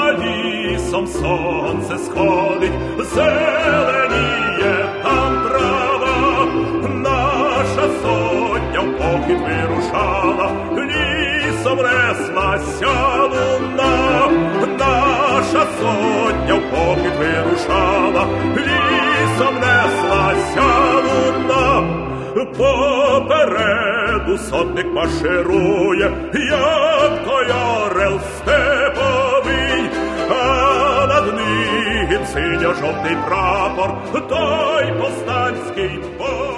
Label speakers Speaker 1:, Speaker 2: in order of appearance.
Speaker 1: лісом сонце сходить, зеленіє там трава. Наша сотня в похід вирушала, лісом неслася луна. Наша сотня в похід вирушала, лісом неслася луна. Попереду сотник марширує, як той орел степовий, а над ним синьо-жовтий прапор, той повстанський бой.